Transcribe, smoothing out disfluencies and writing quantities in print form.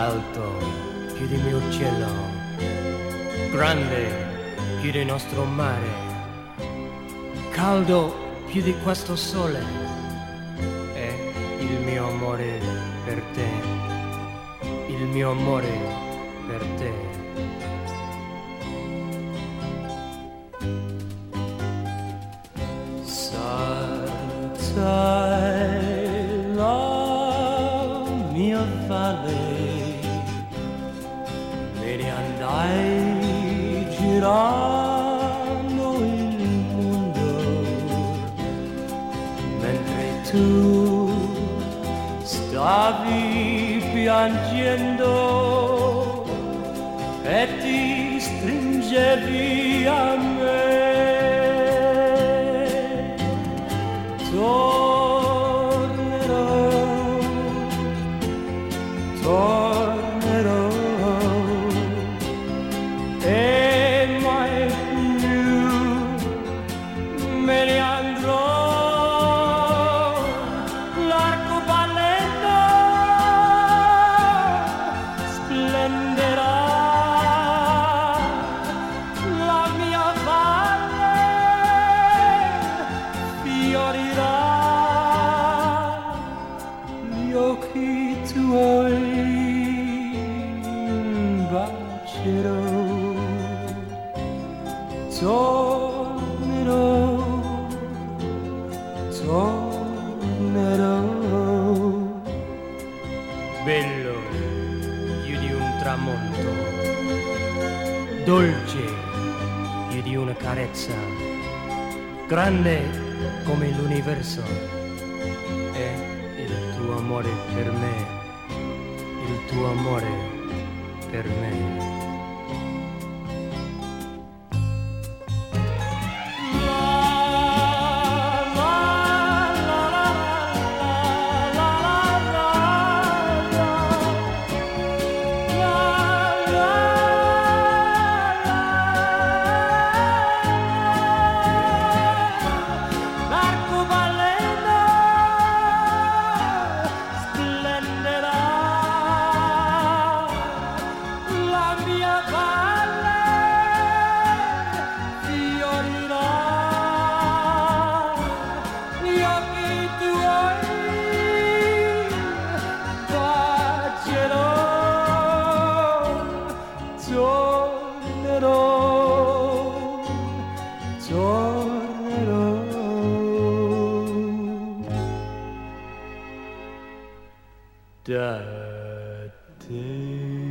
alto più di mio cielo, grande più del nostro mare, caldo più di questo sole, è il mio amore per te, il mio amore per te. Saltai la mia valle, me ne andai girando il mondo, mentre tu stavi piangendo e ti stringevi a me. Tornerò e mai più me ne andrò. L'arcobaleno splenderà, la mia valle fiorirà, gli occhi tuoi bacerò. Tornerò, bello più di un tramonto, dolce più di una carezza, grande come l'universo, è il tuo amore per me, il tuo amore per me. Da te.